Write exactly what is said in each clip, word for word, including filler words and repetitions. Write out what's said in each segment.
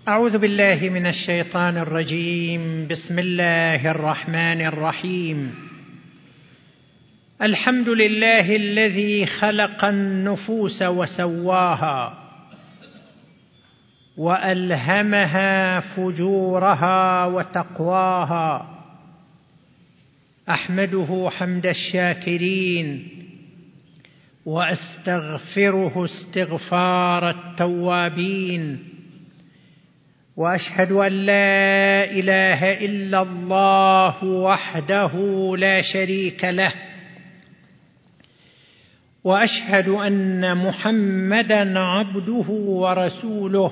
أعوذ بالله من الشيطان الرجيم. بسم الله الرحمن الرحيم. الحمد لله الذي خلق النفوس وسواها وألهمها فجورها وتقواها، أحمده حمد الشاكرين وأستغفره استغفار التوابين، وأشهد أن لا إله إلا الله وحده لا شريك له، وأشهد أن محمدًا عبده ورسوله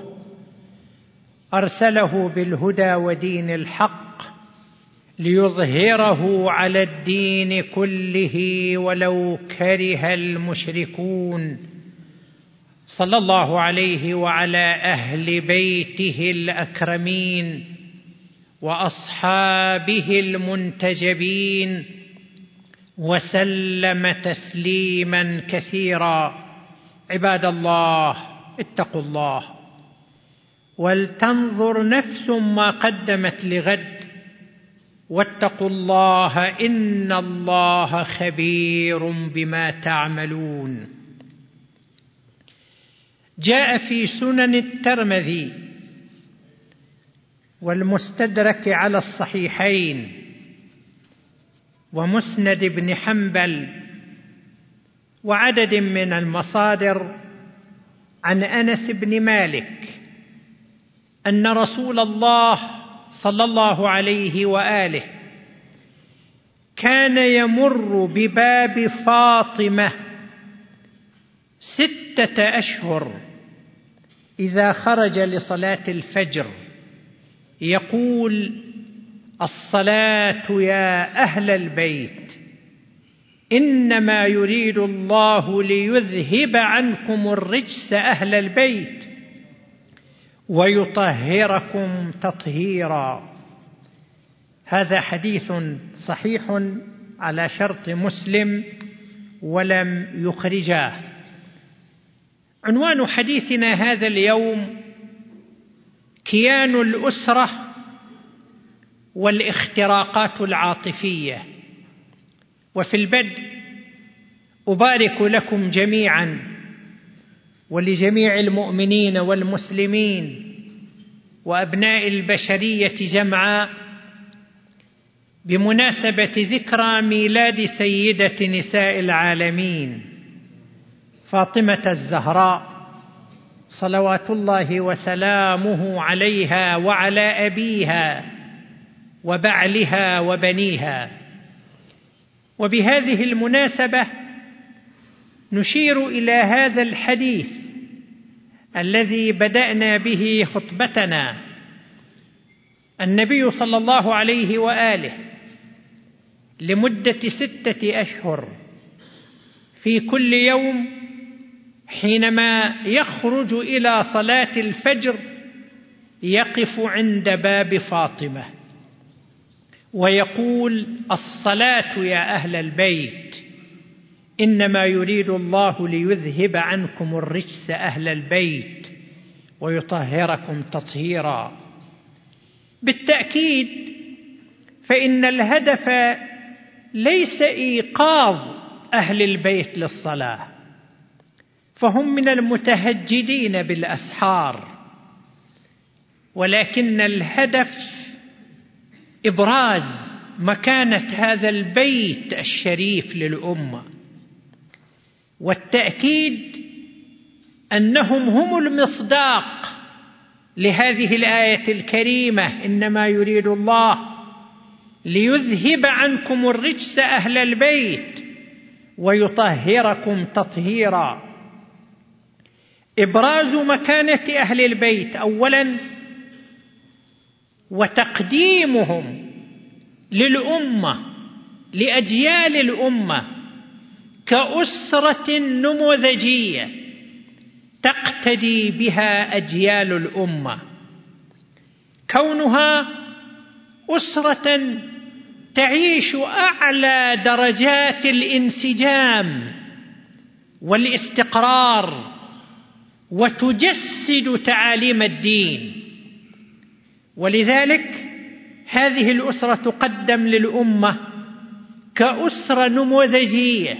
أرسله بالهدى ودين الحق ليظهره على الدين كله ولو كره المشركون، صلى الله عليه وعلى أهل بيته الأكرمين وأصحابه المنتجبين وسلم تسليما كثيرا. عباد الله، اتقوا الله ولتنظر نفس ما قدمت لغد، واتقوا الله إن الله خبير بما تعملون. جاء في سنن الترمذي والمستدرك على الصحيحين ومسند ابن حنبل وعدد من المصادر عن أنس بن مالك أن رسول الله صلى الله عليه وآله كان يمر بباب فاطمة ستة أشهر إذا خرج لصلاة الفجر يقول: الصلاة يا أهل البيت، إنما يريد الله ليذهب عنكم الرجس أهل البيت ويطهركم تطهيرا. هذا حديث صحيح على شرط مسلم ولم يخرجاه. عنوان حديثنا هذا اليوم: كيان الأسرة والاختراقات العاطفية. وفي البدء أبارك لكم جميعا ولجميع المؤمنين والمسلمين وأبناء البشرية جمعاء بمناسبة ذكرى ميلاد سيدة نساء العالمين فاطمة الزهراء صلوات الله وسلامه عليها وعلى أبيها وبعلها وبنيها. وبهذه المناسبة نشير إلى هذا الحديث الذي بدأنا به خطبتنا. النبي صلى الله عليه وآله لمدة ستة أشهر في كل يوم حينما يخرج إلى صلاة الفجر يقف عند باب فاطمة ويقول: الصلاة يا أهل البيت، إنما يريد الله ليذهب عنكم الرجس أهل البيت ويطهركم تطهيرا. بالتأكيد فإن الهدف ليس إيقاظ أهل البيت للصلاة، فهم من المتهجدين بالأسحار، ولكن الهدف إبراز مكانة هذا البيت الشريف للأمة، والتأكيد أنهم هم المصداق لهذه الآية الكريمة: إنما يريد الله ليذهب عنكم الرجس أهل البيت ويطهركم تطهيرا. إبراز مكانة أهل البيت أولاً، وتقديمهم للأمة لأجيال الأمة كأسرة نموذجية تقتدي بها أجيال الأمة، كونها أسرة تعيش أعلى درجات الانسجام والاستقرار وتجسد تعاليم الدين ولذلك هذه الأسرة تقدم للأمة كأسرة نموذجية.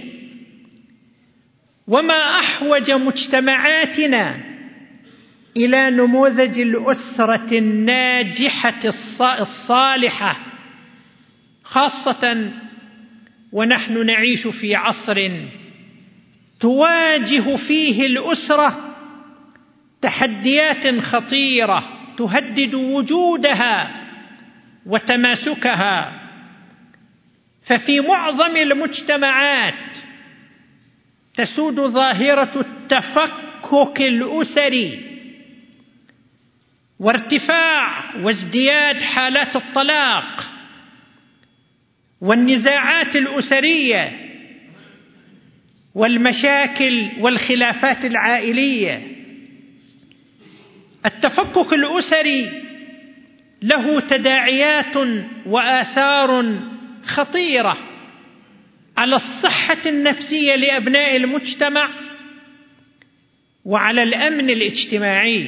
وما أحوج مجتمعاتنا إلى نموذج الأسرة الناجحة الصالحة، خاصة ونحن نعيش في عصر تواجه فيه الأسرة تحديات خطيرة تهدد وجودها وتماسكها. ففي معظم المجتمعات تسود ظاهرة التفكك الأسري وارتفاع وازدياد حالات الطلاق والنزاعات الأسرية والمشاكل والخلافات العائلية. التفكك الأسري له تداعيات وآثار خطيرة على الصحة النفسية لأبناء المجتمع وعلى الأمن الاجتماعي.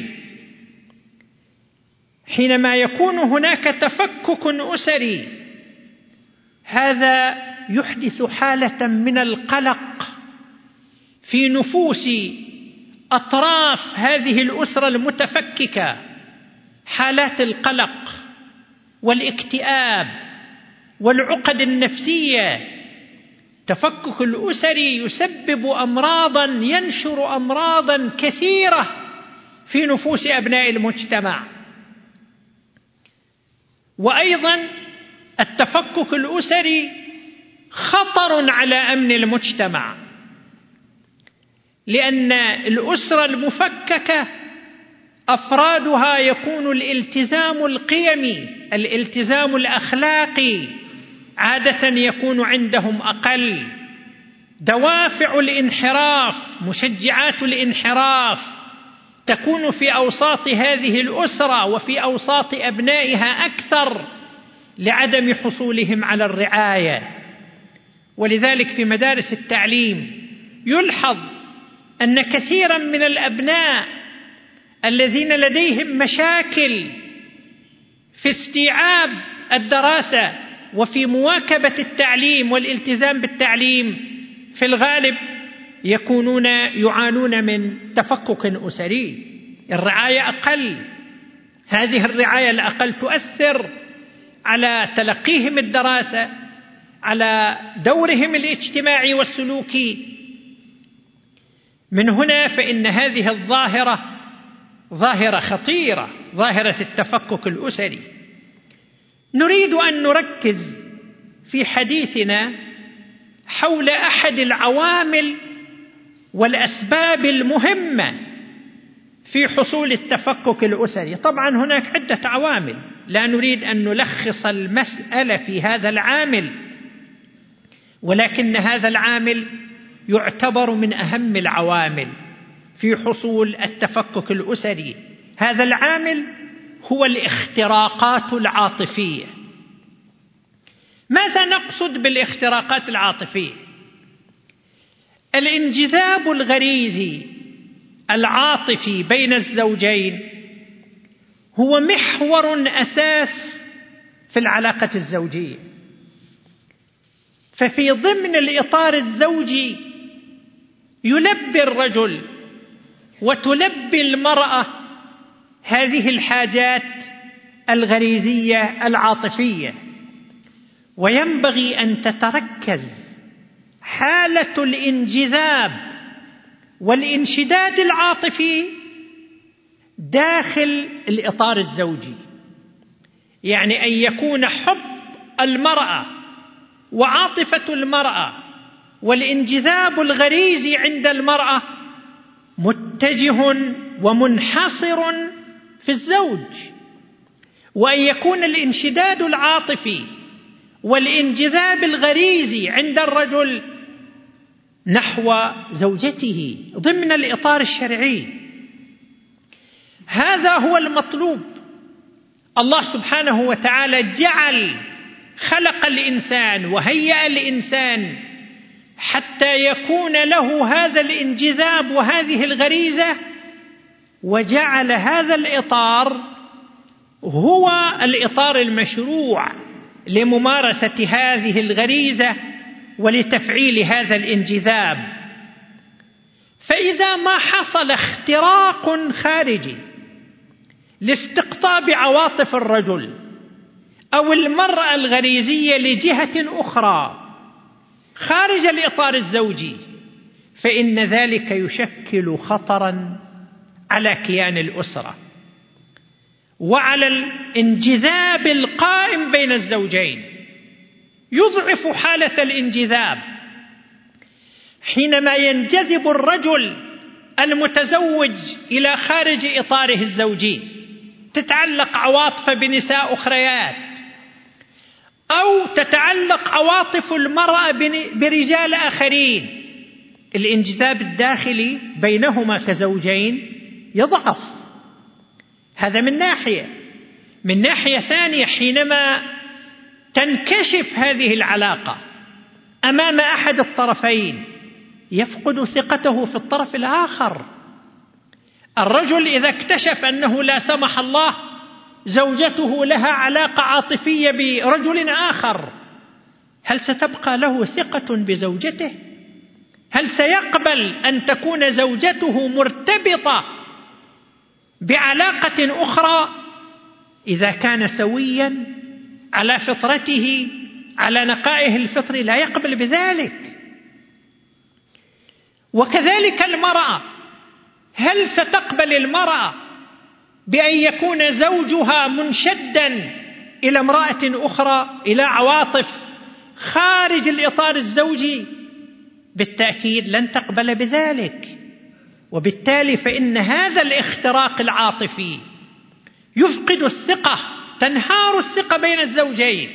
حينما يكون هناك تفكك أسري، هذا يحدث حالة من القلق في نفوس أطراف هذه الأسرة المتفككة، حالات القلق والاكتئاب والعقد النفسية. تفكك الأسري يسبب أمراضا، ينشر أمراضا كثيرة في نفوس أبناء المجتمع. وأيضا التفكك الأسري خطر على أمن المجتمع، لأن الأسرة المفككة أفرادها يكون الالتزام القيمي، الالتزام الأخلاقي عادة يكون عندهم أقل، دوافع الانحراف، مشجعات الانحراف تكون في أوساط هذه الأسرة وفي أوساط أبنائها أكثر لعدم حصولهم على الرعاية. ولذلك في مدارس التعليم يلحظ أن كثيرا من الأبناء الذين لديهم مشاكل في استيعاب الدراسة وفي مواكبة التعليم والالتزام بالتعليم في الغالب يكونون يعانون من تفكك أسري. الرعاية أقل، هذه الرعاية الأقل تؤثر على تلقيهم الدراسة، على دورهم الاجتماعي والسلوكي. من هنا فإن هذه الظاهرة ظاهرة خطيرة، ظاهرة التفكك الأسري. نريد أن نركز في حديثنا حول أحد العوامل والأسباب المهمة في حصول التفكك الأسري. طبعا هناك عدة عوامل، لا نريد أن نلخص المسألة في هذا العامل، ولكن هذا العامل يعتبر من أهم العوامل في حصول التفكك الأسري. هذا العامل هو الاختراقات العاطفية. ماذا نقصد بالاختراقات العاطفية؟ الانجذاب الغريزي العاطفي بين الزوجين هو محور أساس في العلاقة الزوجية. ففي ضمن الإطار الزوجي يلبي الرجل وتلبي المرأة هذه الحاجات الغريزية العاطفية، وينبغي أن تتركز حالة الانجذاب والانشداد العاطفي داخل الإطار الزوجي. يعني أن يكون حب المرأة وعاطفة المرأة والانجذاب الغريزي عند المرأة متجه ومنحصر في الزوج، وأن يكون الانشداد العاطفي والانجذاب الغريزي عند الرجل نحو زوجته ضمن الإطار الشرعي. هذا هو المطلوب. الله سبحانه وتعالى جعل خلق الإنسان وهيأ الإنسان حتى يكون له هذا الانجذاب وهذه الغريزة، وجعل هذا الإطار هو الإطار المشروع لممارسة هذه الغريزة ولتفعيل هذا الانجذاب. فإذا ما حصل اختراق خارجي لاستقطاب عواطف الرجل أو المرأة الغريزية لجهة أخرى خارج الإطار الزوجي، فإن ذلك يشكل خطرا على كيان الأسرة وعلى الانجذاب القائم بين الزوجين، يضعف حالة الانجذاب. حينما ينجذب الرجل المتزوج إلى خارج إطاره الزوجي تتعلق عواطفه بنساء أخريات، أو تتعلق عواطف المرأة برجال آخرين، الانجذاب الداخلي بينهما كزوجين يضعف. هذا من ناحية. من ناحية ثانية، حينما تنكشف هذه العلاقة أمام أحد الطرفين يفقد ثقته في الطرف الآخر. الرجل إذا اكتشف أنه لا سمح الله زوجته لها علاقة عاطفية برجل آخر، هل ستبقى له ثقة بزوجته؟ هل سيقبل أن تكون زوجته مرتبطة بعلاقة أخرى؟ إذا كان سويا على فطرته على نقائه الفطري لا يقبل بذلك. وكذلك المرأة، هل ستقبل المرأة بأن يكون زوجها منشدا إلى امرأة أخرى، إلى عواطف خارج الإطار الزوجي؟ بالتأكيد لن تقبل بذلك. وبالتالي فإن هذا الاختراق العاطفي يفقد الثقة، تنهار الثقة بين الزوجين،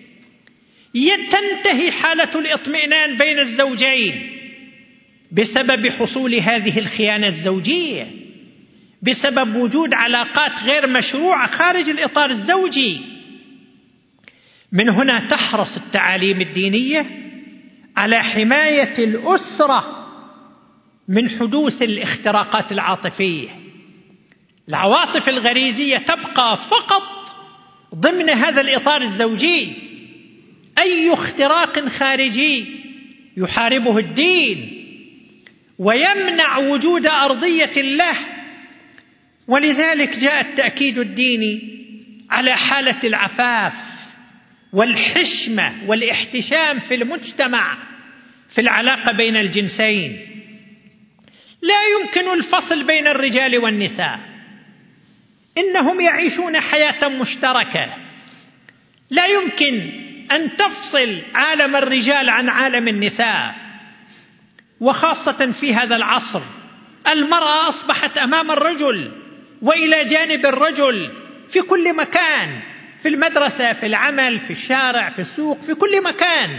تنتهي حالة الاطمئنان بين الزوجين بسبب حصول هذه الخيانة الزوجية، بسبب وجود علاقات غير مشروعة خارج الإطار الزوجي. من هنا تحرص التعاليم الدينية على حماية الأسرة من حدوث الاختراقات العاطفية. العواطف الغريزية تبقى فقط ضمن هذا الإطار الزوجي، أي اختراق خارجي يحاربه الدين ويمنع وجود أرضية له. ولذلك جاء التأكيد الديني على حالة العفاف والحشمة والاحتشام في المجتمع في العلاقة بين الجنسين. لا يمكن الفصل بين الرجال والنساء، إنهم يعيشون حياة مشتركة. لا يمكن أن تفصل عالم الرجال عن عالم النساء، وخاصة في هذا العصر المرأة أصبحت أمام الرجل وإلى جانب الرجل في كل مكان، في المدرسة، في العمل، في الشارع، في السوق، في كل مكان،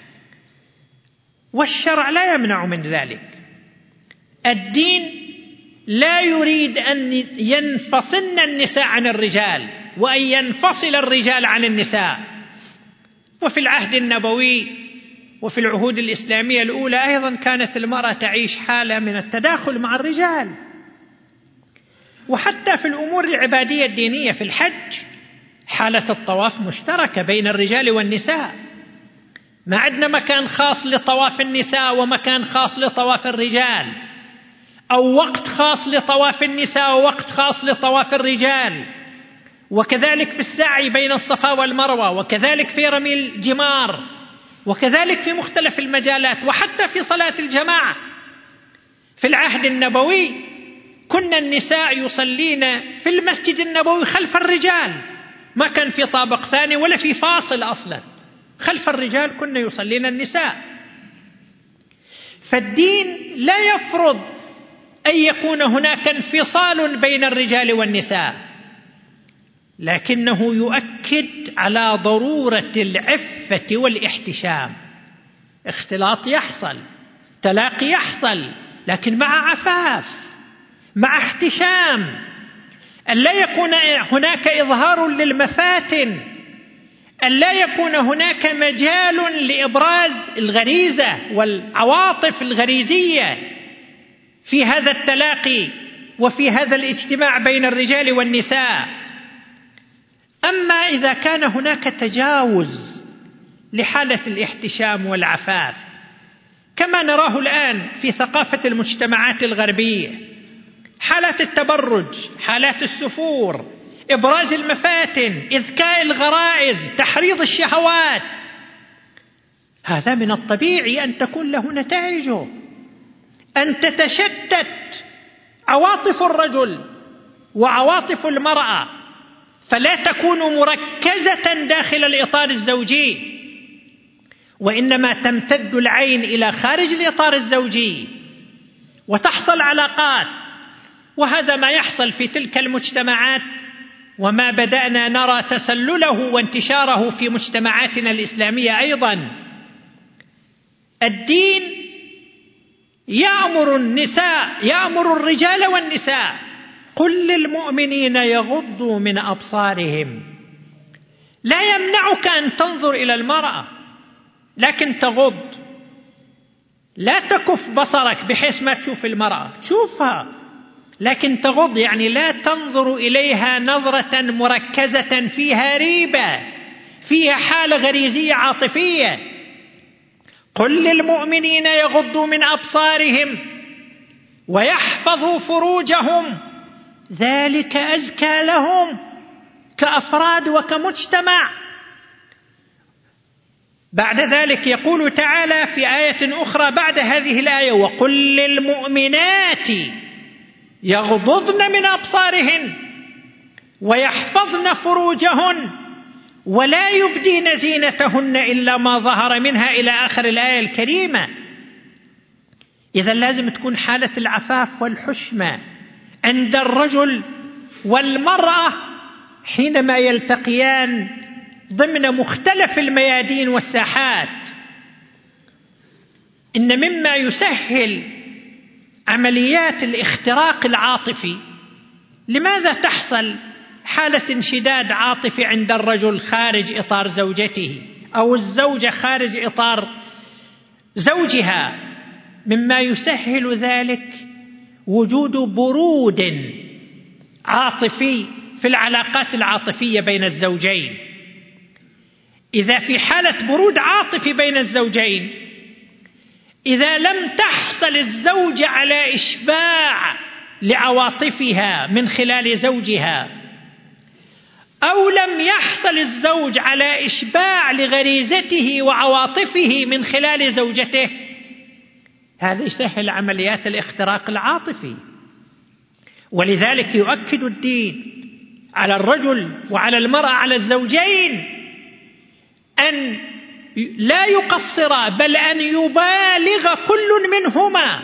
والشرع لا يمنع من ذلك. الدين لا يريد أن ينفصلن النساء عن الرجال وأن ينفصل الرجال عن النساء. وفي العهد النبوي وفي العهود الإسلامية الأولى أيضا كانت المرأة تعيش حالة من التداخل مع الرجال. وحتى في الأمور العبادية الدينية في الحج حالة الطواف مشتركة بين الرجال والنساء، ما عندنا مكان خاص لطواف النساء ومكان خاص لطواف الرجال، أو وقت خاص لطواف النساء ووقت خاص لطواف الرجال. وكذلك في السعي بين الصفا والمروة، وكذلك في رمي الجمار، وكذلك في مختلف المجالات، وحتى في صلاة الجماعة. في العهد النبوي كنا النساء يصلين في المسجد النبوي خلف الرجال، ما كان في طابق ثاني ولا في فاصل أصلا، خلف الرجال كنا يصلين النساء. فالدين لا يفرض أن يكون هناك انفصال بين الرجال والنساء، لكنه يؤكد على ضرورة العفة والاحتشام. اختلاط يحصل، تلاقي يحصل، لكن مع عفاف، مع احتشام، أن لا يكون هناك إظهار للمفاتن، أن لا يكون هناك مجال لإبراز الغريزة والعواطف الغريزية في هذا التلاقي وفي هذا الاجتماع بين الرجال والنساء. إذا كان هناك تجاوز لحالة الاحتشام والعفاف كما نراه الآن في ثقافة المجتمعات الغربية، حالات التبرج، حالات السفور، إبراز المفاتن، إذكاء الغرائز، تحريض الشهوات، هذا من الطبيعي أن تكون له نتائجه، أن تتشتت عواطف الرجل وعواطف المرأة فلا تكون مركزة داخل الإطار الزوجي، وإنما تمتد العين إلى خارج الإطار الزوجي وتحصل علاقات. وهذا ما يحصل في تلك المجتمعات وما بدأنا نرى تسلله وانتشاره في مجتمعاتنا الإسلامية أيضا. الدين يأمر النساء، يأمر الرجال والنساء: قل للمؤمنين يغضوا من أبصارهم. لا يمنعك أن تنظر إلى المرأة لكن تغض، لا تكف بصرك بحيث ما تشوف المرأة، تشوفها لكن تغض، يعني لا تنظر إليها نظرة مركزة فيها ريبة، فيها حالة غريزية عاطفية. قل للمؤمنين يغضوا من أبصارهم ويحفظوا فروجهم ذلك أزكى لهم كأفراد وكمجتمع. بعد ذلك يقول تعالى في آية أخرى بعد هذه الآية: وقل للمؤمنات يغضضن من أبصارهن ويحفظن فروجهن ولا يبدين زينتهن إلا ما ظهر منها، إلى آخر الآية الكريمة. إذا لازم تكون حالة العفاف والحشمة عند الرجل والمرأة حينما يلتقيان ضمن مختلف الميادين والساحات. إن مما يسهل عمليات الاختراق العاطفي، لماذا تحصل حالة انشداد عاطفي عند الرجل خارج إطار زوجته أو الزوجة خارج إطار زوجها؟ مما يسهل ذلك وجود برود عاطفي في العلاقات العاطفية بين الزوجين. إذا في حالة برود عاطفي بين الزوجين، إذا لم تحصل الزوجة على إشباع لعواطفها من خلال زوجها، أو لم يحصل الزوج على إشباع لغريزته وعواطفه من خلال زوجته، هذا يسهل عمليات الاختراق العاطفي. ولذلك يؤكد الدين على الرجل وعلى المرأة، على الزوجين، أن لا يقصر بل أن يبالغ كل منهما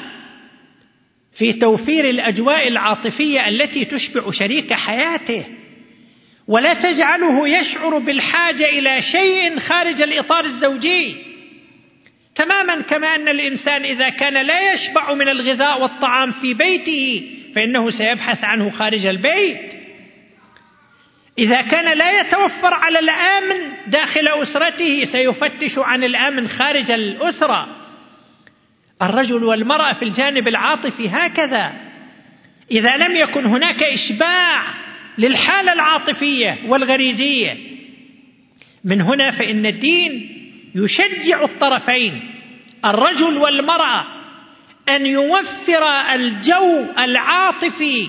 في توفير الأجواء العاطفية التي تشبع شريك حياته، ولا تجعله يشعر بالحاجة إلى شيء خارج الإطار الزوجي، تماما كما أن الإنسان إذا كان لا يشبع من الغذاء والطعام في بيته فإنه سيبحث عنه خارج البيت. إذا كان لا يتوفر على الأمن داخل أسرته سيفتش عن الأمن خارج الأسرة. الرجل والمرأة في الجانب العاطفي هكذا، إذا لم يكن هناك إشباع للحالة العاطفية والغريزية، من هنا فإن الدين يشجع الطرفين الرجل والمرأة أن يوفر الجو العاطفي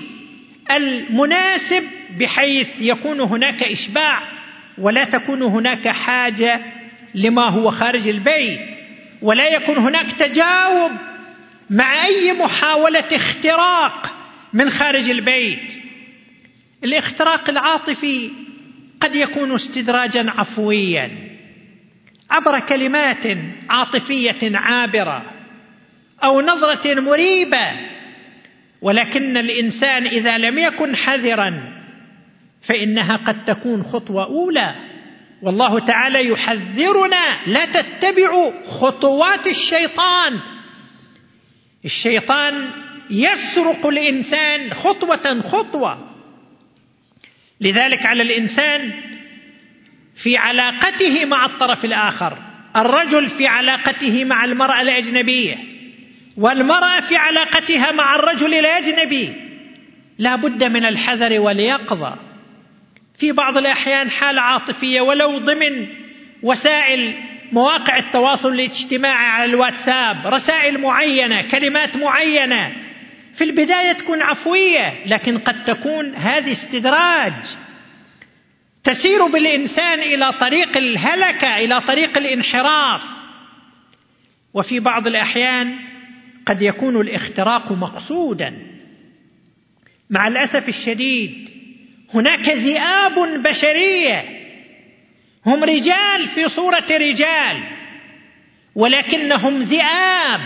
المناسب بحيث يكون هناك إشباع ولا تكون هناك حاجة لما هو خارج البيت، ولا يكون هناك تجاوب مع أي محاولة اختراق من خارج البيت. الاختراق العاطفي قد يكون استدراجا عفويا عبر كلمات عاطفية عابرة أو نظرة مريبة، ولكن الإنسان إذا لم يكن حذرا فإنها قد تكون خطوة أولى. والله تعالى يحذرنا: لا تتبعوا خطوات الشيطان. الشيطان يسرق الإنسان خطوة خطوة. لذلك على الإنسان في علاقته مع الطرف الآخر، الرجل في علاقته مع المرأة الأجنبية والمرأة في علاقتها مع الرجل الأجنبي، لا بد من الحذر واليقظة في بعض الأحيان حالة عاطفية ولو ضمن وسائل مواقع التواصل الاجتماعي على الواتساب، رسائل معينة، كلمات معينة في البداية تكون عفوية، لكن قد تكون هذه استدراج تسير بالإنسان إلى طريق الهلكة، إلى طريق الانحراف. وفي بعض الأحيان قد يكون الاختراق مقصودا. مع الأسف الشديد هناك ذئاب بشرية هم رجال في صورة رجال، ولكنهم ذئاب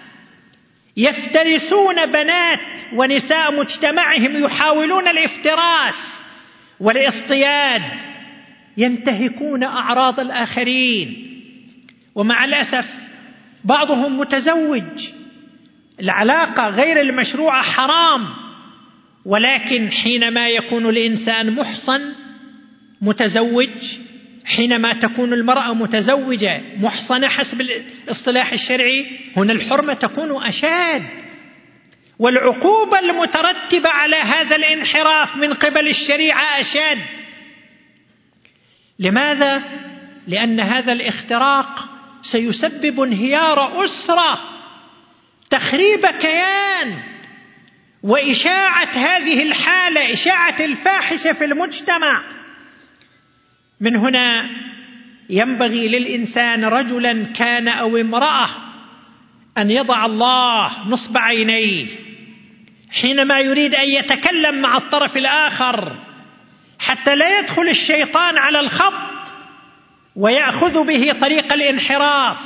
يفترسون بنات ونساء مجتمعهم، يحاولون الافتراس والاصطياد، ينتهكون أعراض الآخرين. ومع الأسف بعضهم متزوج، العلاقة غير المشروعة حرام، ولكن حينما يكون الإنسان محصن متزوج، حينما تكون المرأة متزوجة محصنة حسب الاصطلاح الشرعي، هنا الحرمة تكون أشد، والعقوبة المترتبة على هذا الانحراف من قبل الشريعة أشد. لماذا؟ لأن هذا الاختراق سيسبب انهيار أسرة، تخريب كيان، وإشاعة هذه الحالة، إشاعة الفاحشة في المجتمع. من هنا ينبغي للإنسان رجلا كان أو امرأة أن يضع الله نصب عينيه حينما يريد أن يتكلم مع الطرف الآخر، حتى لا يدخل الشيطان على الخط ويأخذ به طريق الانحراف.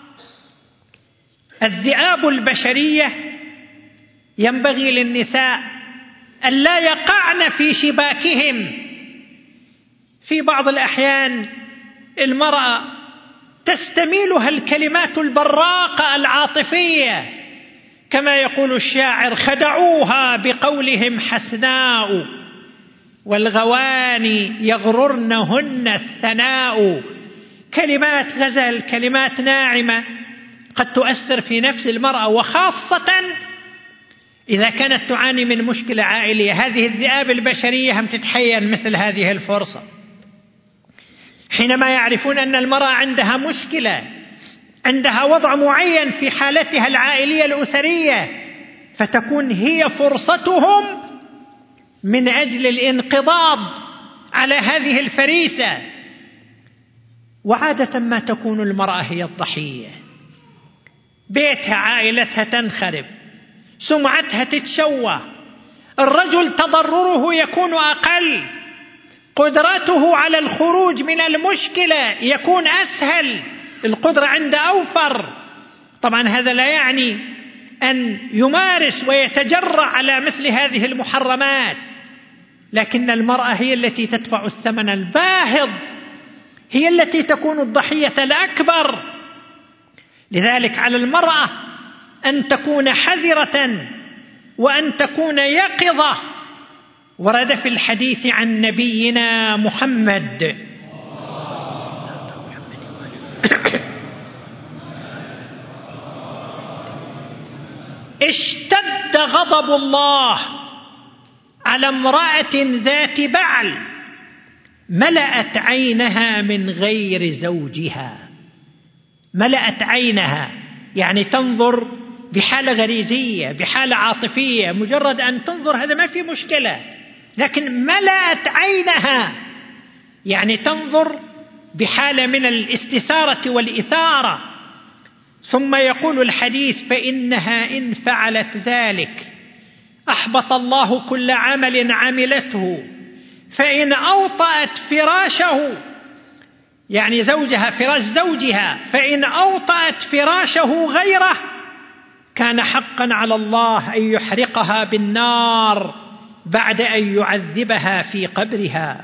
الذئاب البشرية ينبغي للنساء أن لا يقعن في شباكهم. في بعض الأحيان المرأة تستميلها الكلمات البراقة العاطفية، كما يقول الشاعر: خدعوها بقولهم حسناء والغواني يغررنهن الثناء. كلمات غزل، كلمات ناعمة قد تؤثر في نفس المرأة، وخاصة إذا كانت تعاني من مشكلة عائلية. هذه الذئاب البشرية هم تتحين مثل هذه الفرصة، حينما يعرفون أن المرأة عندها مشكلة، عندها وضع معين في حالتها العائلية الأسرية، فتكون هي فرصتهم من أجل الانقضاض على هذه الفريسة. وعادة ما تكون المرأة هي الضحية، بيتها عائلتها تنخرب، سمعتها تتشوه، الرجل تضرره يكون أقل، قدرته على الخروج من المشكلة يكون أسهل، القدرة عنده أوفر. طبعا هذا لا يعني أن يمارس ويتجرأ على مثل هذه المحرمات، لكن المرأة هي التي تدفع الثمن الباهظ، هي التي تكون الضحية الأكبر. لذلك على المرأة أن تكون حذرة وأن تكون يقظة. ورد في الحديث عن نبينا محمد اشتد غضب الله على امرأة ذات بعل ملأت عينها من غير زوجها. ملأت عينها يعني تنظر بحالة غريزية، بحالة عاطفية، مجرد أن تنظر هذا ما في مشكلة، لكن ملأت عينها يعني تنظر بحالة من الاستثارة والإثارة. ثم يقول الحديث: فإنها إن فعلت ذلك أحبط الله كل عمل عملته، فإن أوطأت فراشه يعني زوجها، فراش زوجها، فإن أوطأت فراشه غيره كان حقا على الله أن يحرقها بالنار بعد أن يعذبها في قبرها.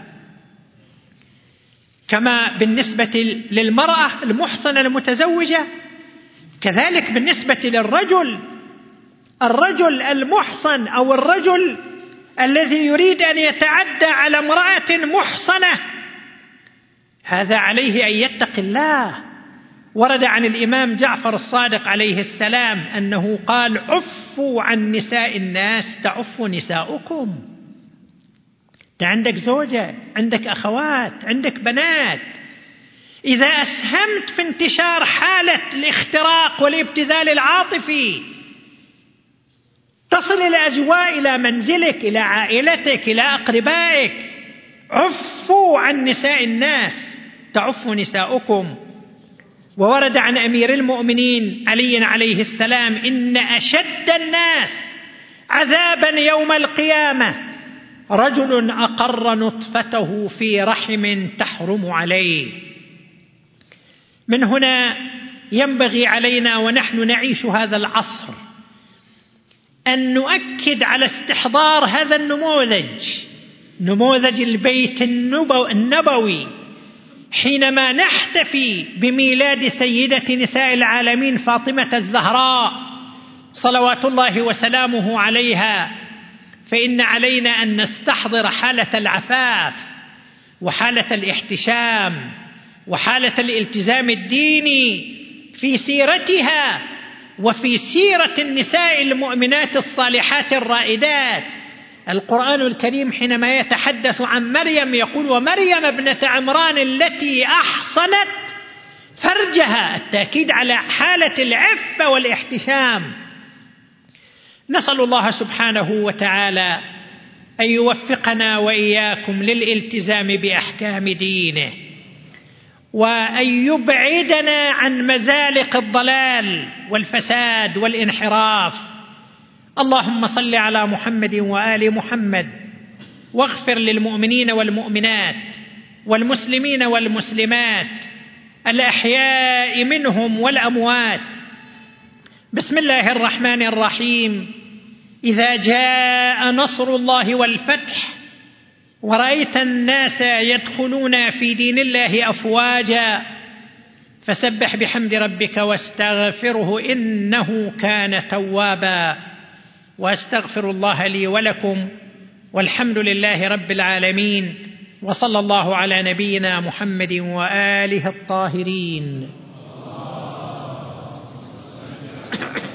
كما بالنسبة للمرأة المحصنة المتزوجة، كذلك بالنسبة للرجل. الرجل المحصن أو الرجل الذي يريد أن يتعدى على امرأة محصنة، هذا عليه أن يتقي الله. ورد عن الإمام جعفر الصادق عليه السلام أنه قال: عفوا عن نساء الناس تعف نساؤكم. أنت عندك زوجة، عندك أخوات، عندك بنات. إذا أسهمت في انتشار حالة الاختراق والابتذال العاطفي تصل الأجواء إلى منزلك، إلى عائلتك، إلى أقربائك. عفوا عن نساء الناس تعف نساؤكم. وورد عن أمير المؤمنين علي عليه السلام: إن أشد الناس عذابا يوم القيامة رجل أقر نطفته في رحم تحرم عليه. من هنا ينبغي علينا ونحن نعيش هذا العصر أن نؤكد على استحضار هذا النموذج، نموذج البيت النبوي، حينما نحتفي بميلاد سيدة نساء العالمين فاطمة الزهراء صلوات الله وسلامه عليها، فإن علينا أن نستحضر حالة العفاف وحالة الاحتشام وحالة الالتزام الديني في سيرتها وفي سيرة النساء المؤمنات الصالحات الرائدات. القرآن الكريم حينما يتحدث عن مريم يقول: ومريم ابنة عمران التي أحصنت فرجها، التأكيد على حالة العفة والاحتشام. نسأل الله سبحانه وتعالى أن يوفقنا وإياكم للالتزام بأحكام دينه، وأن يبعدنا عن مزالق الضلال والفساد والانحراف. اللهم صل على محمد وآل محمد، واغفر للمؤمنين والمؤمنات والمسلمين والمسلمات الأحياء منهم والأموات. بسم الله الرحمن الرحيم. إذا جاء نصر الله والفتح ورأيت الناس يدخلون في دين الله أفواجا فسبح بحمد ربك واستغفره إنه كان توابا. وأستغفر الله لي ولكم، والحمد لله رب العالمين، وصلى الله على نبينا محمد وآله الطاهرين.